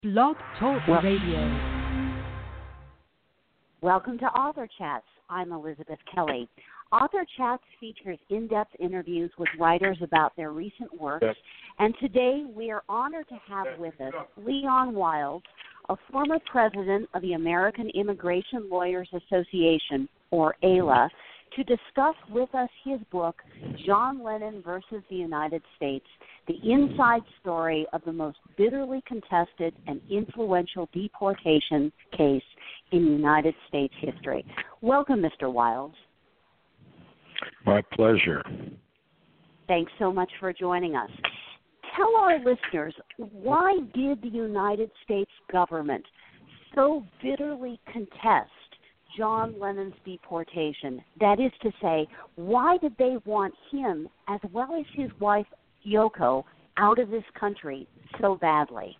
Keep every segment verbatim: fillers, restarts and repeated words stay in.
Blog Talk Radio. Welcome to Author Chats. I'm Elizabeth Kelly. Author Chats features in-depth interviews with writers about their recent works, yes. and today we are honored to have with us Leon Wiles, a former president of the American Immigration Lawyers Association, or A L A, to discuss with us his book, John Lennon versus the United States, the inside story of the most bitterly contested and influential deportation case in United States history. Welcome, Mister Wiles. My pleasure. Thanks so much for joining us. Tell our listeners, why did the United States government so bitterly contest John Lennon's deportation? That is to say, why did they want him, as well as his wife, Yoko, out of this country so badly?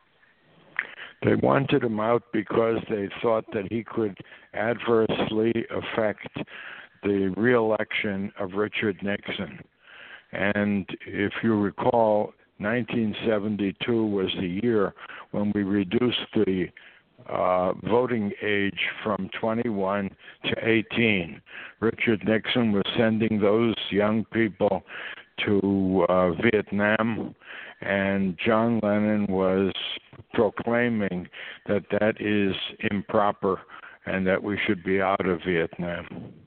They wanted him out because they thought that he could adversely affect the re-election of Richard Nixon. And if you recall, nineteen seventy-two was the year when we reduced the uh, voting age from twenty-one to eighteen. Richard Nixon was sending those young people to uh, Vietnam, and John Lennon was proclaiming that that is improper and that we should be out of Vietnam.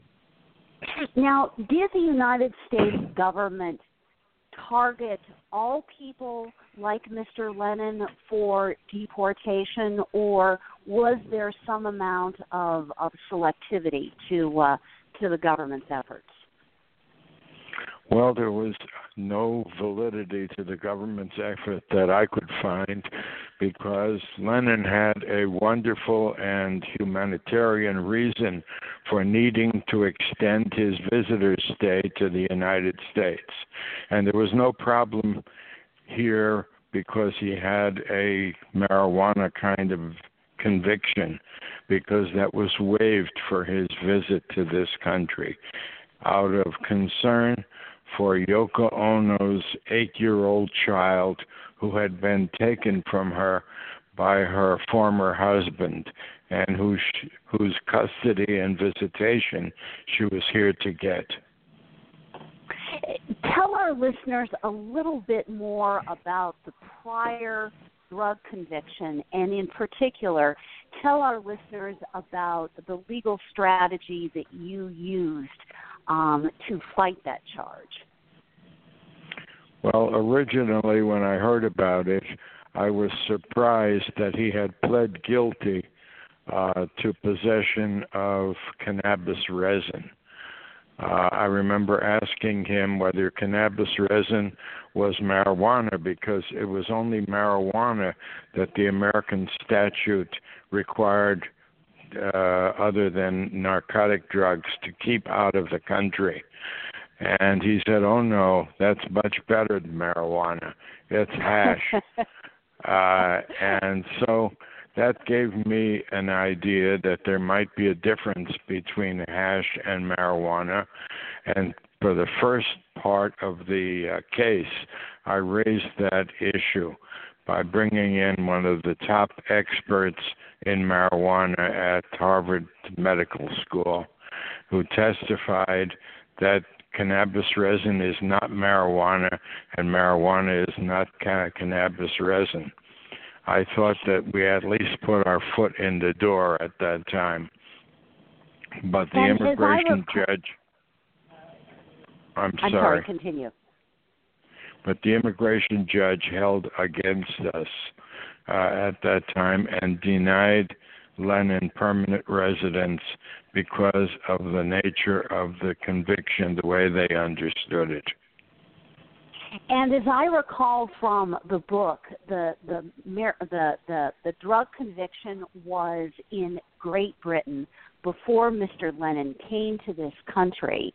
Now, did the United States government target all people like Mister Lennon for deportation, or was there some amount of, of selectivity to uh, to the government's efforts? Well, there was no validity to the government's effort that I could find, because Lennon had a wonderful and humanitarian reason for needing to extend his visitor's stay to the United States. And there was no problem here because he had a marijuana kind of conviction, because that was waived for his visit to this country out of concern for Yoko Ono's eight-year-old child who had been taken from her by her former husband, and whose, whose custody and visitation she was here to get. Tell our listeners a little bit more about the prior drug conviction, and in particular, tell our listeners about the legal strategy that you used um, to fight that charge. Well, originally when I heard about it, I was surprised that he had pled guilty uh, to possession of cannabis resin. Uh, I remember asking him whether cannabis resin was marijuana, because it was only marijuana that the American statute required, uh, other than narcotic drugs, to keep out of the country. And he said, oh, no, that's much better than marijuana. It's hash. uh, and so that gave me an idea that there might be a difference between hash and marijuana. And for the first part of the uh, case, I raised that issue by bringing in one of the top experts in marijuana at Harvard Medical School, who testified that cannabis resin is not marijuana, and marijuana is not ca- cannabis resin. I thought that we at least put our foot in the door at that time. But the and immigration rec- judge... I'm, I'm sorry. sorry, continue. But the immigration judge held against us uh, at that time and denied Lennon permanent residence because of the nature of the conviction, the way they understood it. And as I recall from the book, the the the the, the drug conviction was in Great Britain before Mister Lennon came to this country,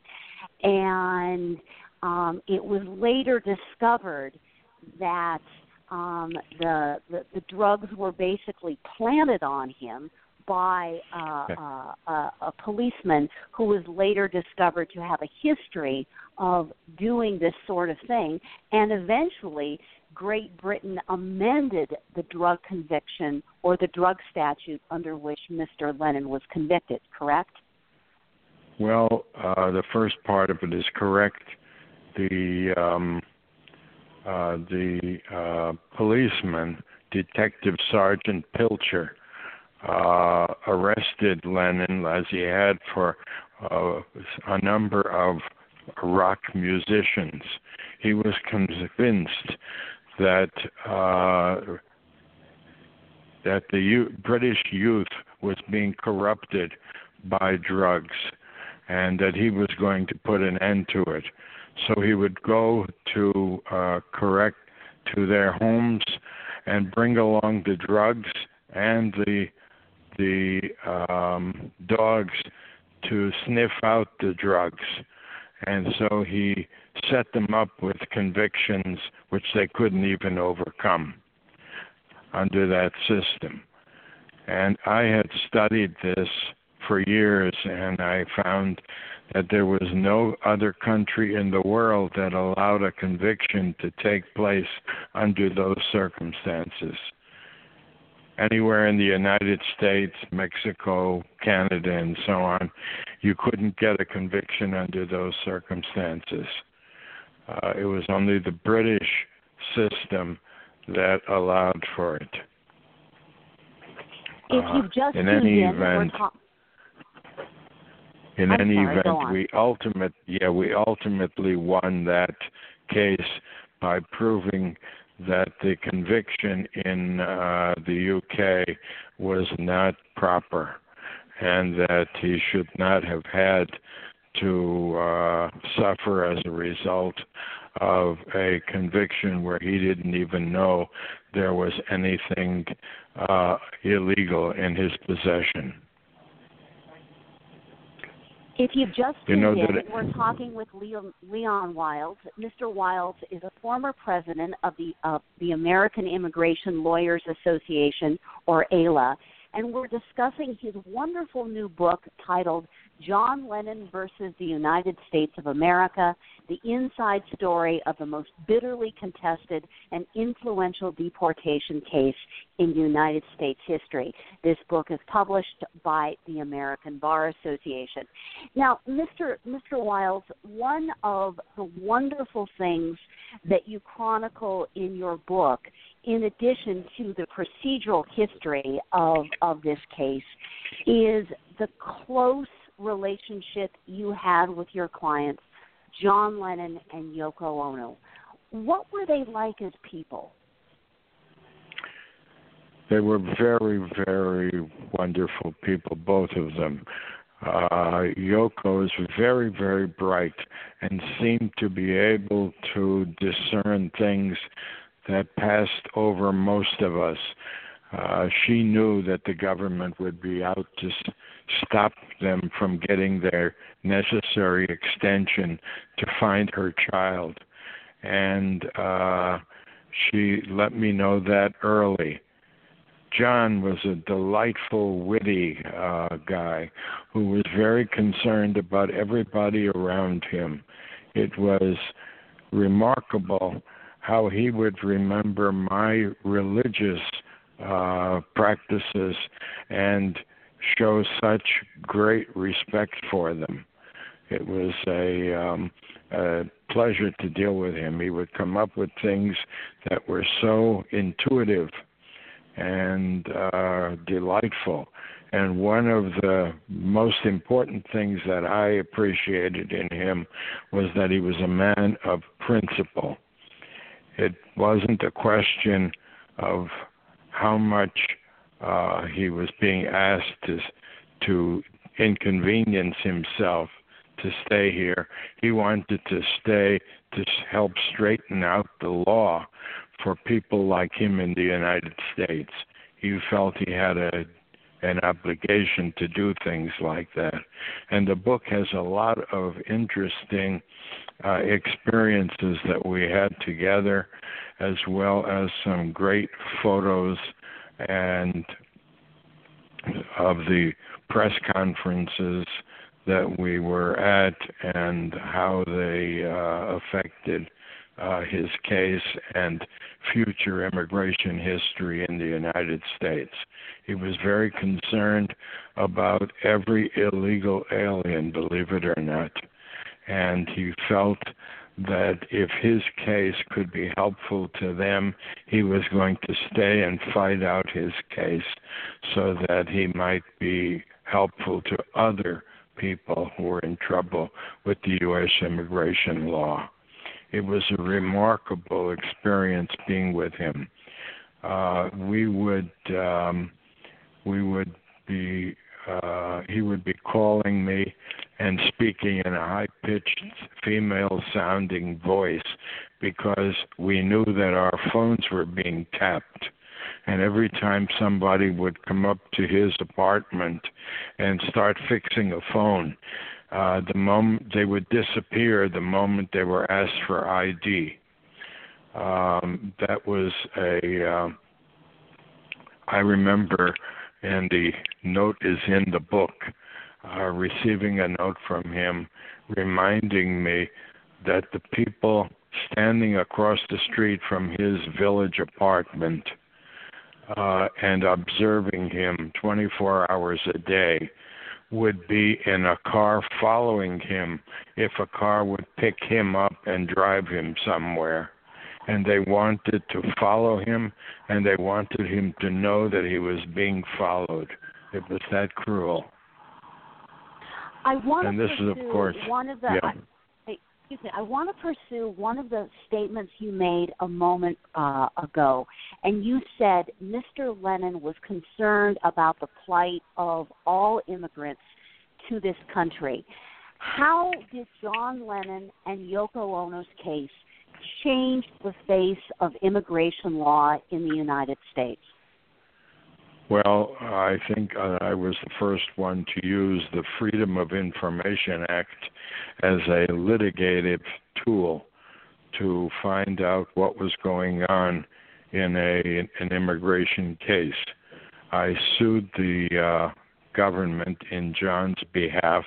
and um, it was later discovered that um, the, the the drugs were basically planted on him by uh, uh, uh, a policeman who was later discovered to have a history of doing this sort of thing, and eventually Great Britain amended the drug conviction or the drug statute under which Mister Lennon was convicted, correct? Well, uh, the first part of it is correct. The um, uh, the uh, policeman, Detective Sergeant Pilcher, uh, arrested Lennon as he had for uh, a number of rock musicians. He was convinced that uh, that the U- British youth was being corrupted by drugs, and that he was going to put an end to it. So he would go to uh, correct to their homes and bring along the drugs and the the um, dogs to sniff out the drugs. And so he set them up with convictions which they couldn't even overcome under that system. And I had studied this for years, and I found that there was no other country in the world that allowed a conviction to take place under those circumstances. Anywhere in the United States, Mexico, Canada, and so on, you couldn't get a conviction under those circumstances. Uh, it was only the British system that allowed for it. If you've just uh, in tuned any in, event, ta- in I'm any sorry, go event, on. we ultimate yeah we ultimately won that case by proving that the conviction in uh, the U K was not proper, and that he should not have had to uh, suffer as a result of a conviction where he didn't even know there was anything uh, illegal in his possession. If you've just You tuned know in, that it- we're talking with Leon, Leon Wiles. Mister Wiles is a former president of the uh, the American Immigration Lawyers Association, or A L A, and we're discussing his wonderful new book titled John Lennon versus the United States of America, the inside story of the most bitterly contested and influential deportation case in United States history. This book is published by the American Bar Association. Now, Mister Mister Wiles, one of the wonderful things that you chronicle in your book, in addition to the procedural history of, of this case, is the close relationship you had with your clients, John Lennon and Yoko Ono. What were they like as people? They were very, very wonderful people, both of them. Uh, Yoko is very, very bright and seemed to be able to discern things that passed over most of us. Uh, she knew that the government would be out to s- stop them from getting their necessary extension to find her child. And uh, she let me know that early. John was a delightful, witty uh, guy who was very concerned about everybody around him. It was remarkable how he would remember my religious uh, practices and show such great respect for them. It was a, um, a pleasure to deal with him. He would come up with things that were so intuitive and uh, delightful. And one of the most important things that I appreciated in him was that he was a man of principle. It wasn't a question of how much uh, he was being asked to, to inconvenience himself to stay here. He wanted to stay to help straighten out the law for people like him in the United States. He felt he had a an obligation to do things like that. And the book has a lot of interesting uh, experiences that we had together, as well as some great photos and of the press conferences that we were at and how they uh, affected uh, his case and future immigration history in the United States. He was very concerned about every illegal alien, believe it or not, and he felt that if his case could be helpful to them, he was going to stay and fight out his case so that he might be helpful to other people who were in trouble with the U S immigration law. It was a remarkable experience being with him. Uh, we would um, we would be uh, he would be calling me and speaking in a high-pitched female-sounding voice because we knew that our phones were being tapped. And every time somebody would come up to his apartment and start fixing a phone, uh, the moment they would disappear the moment they were asked for I D. Um, that was a, uh, I remember, and the note is in the book, uh, receiving a note from him reminding me that the people standing across the street from his village apartment uh, and observing him twenty-four hours a day would be in a car following him if a car would pick him up and drive him somewhere. And they wanted to follow him, and they wanted him to know that he was being followed. It was that cruel. I want and to this pursue is, of course, one of the. yeah. I, excuse me. I want to pursue one of the statements you made a moment uh, ago, and you said Mister Lennon was concerned about the plight of all immigrants to this country. How did John Lennon and Yoko Ono's case change the face of immigration law in the United States? Well, I think I was the first one to use the Freedom of Information Act as a litigative tool to find out what was going on in a an immigration case. I sued the uh, government in John's behalf,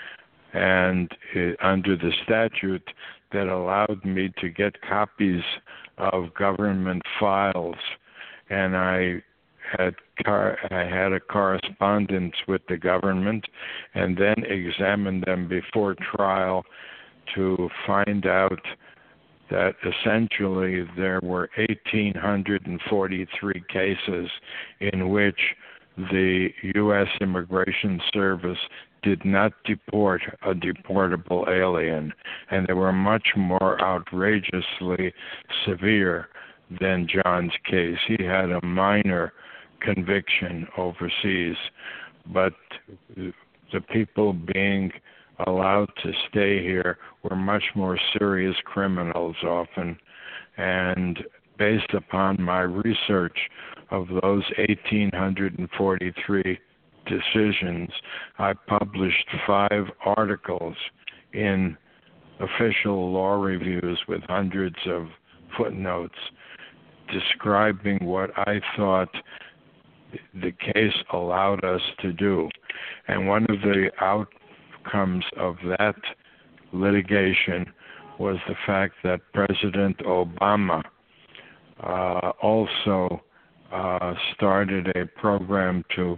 and it, under the statute that allowed me to get copies of government files, and I had car- I had a correspondence with the government and then examined them before trial to find out that essentially there were one thousand eight hundred forty-three cases in which the U S Immigration Service did not deport a deportable alien, and they were much more outrageously severe than John's case. He had a minor conviction overseas, but the people being allowed to stay here were much more serious criminals often, and based upon my research of those one thousand eight hundred forty-three decisions, I published five articles in official law reviews with hundreds of footnotes describing what I thought the case allowed us to do. And one of the outcomes of that litigation was the fact that President Obama uh, also uh, started a program to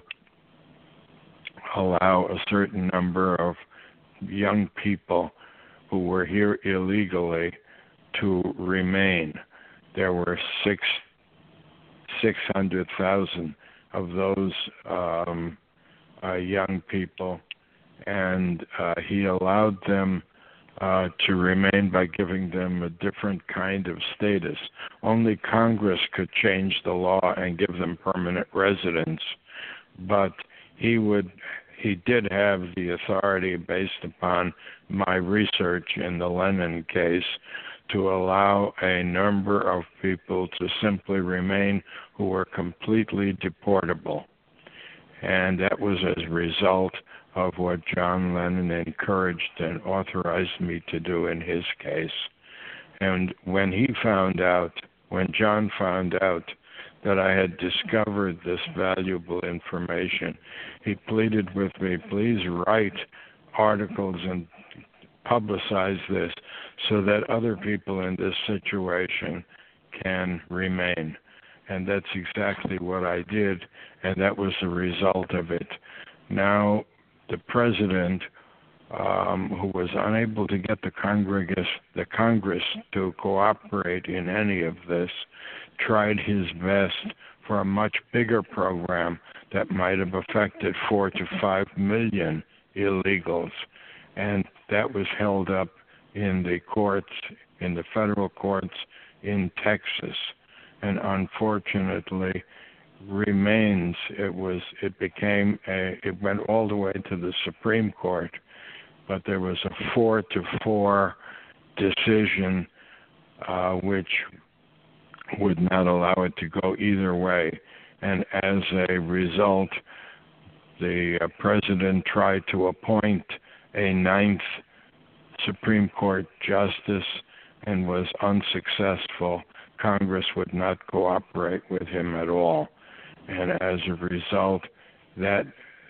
allow a certain number of young people who were here illegally to remain. There were six six hundred thousand of those um, uh, young people, and uh, he allowed them uh, to remain by giving them a different kind of status. Only Congress could change the law and give them permanent residence, but he would he did have the authority, based upon my research in the Lennon case, to allow a number of people to simply remain who were completely deportable. And that was as a result of what John Lennon encouraged and authorized me to do in his case. And when he found out, when John found out that I had discovered this valuable information, he pleaded with me, please write articles and publicize this so that other people in this situation can remain. And that's exactly what I did, and that was the result of it. Now, the president, um, who was unable to get the Congress, the Congress to cooperate in any of this, tried his best for a much bigger program that might have affected four to five million illegals. And that was held up in the courts, in the federal courts in Texas. And unfortunately remains, it was, it became a, it went all the way to the Supreme Court, but there was a four to four decision uh, which would not allow it to go either way. And as a result, the uh, president tried to appoint a ninth Supreme Court justice and was unsuccessful. Congress would not cooperate with him at all. And as a result, that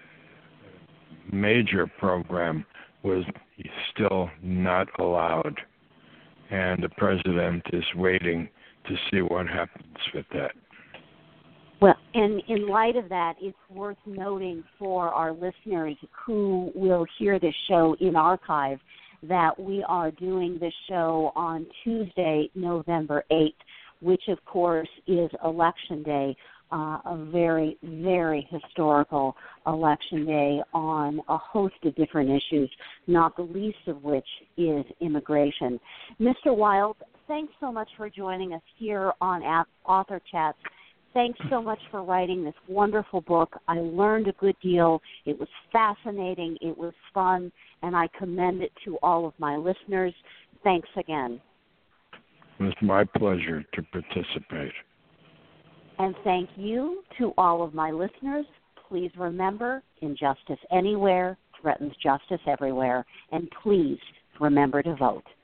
major program was still not allowed. And the president is waiting to see what happens with that. Well, and in light of that, it's worth noting for our listeners who will hear this show in archive that we are doing this show on Tuesday, November eighth, which, of course, is Election Day, uh, a very, very historical Election Day on a host of different issues, not the least of which is immigration. Mister Wild, thanks so much for joining us here on Author Chats. Thanks so much for writing this wonderful book. I learned a good deal. It was fascinating. It was fun, and I commend it to all of my listeners. Thanks again. It was my pleasure to participate. And thank you to all of my listeners. Please remember, injustice anywhere threatens justice everywhere. And please remember to vote.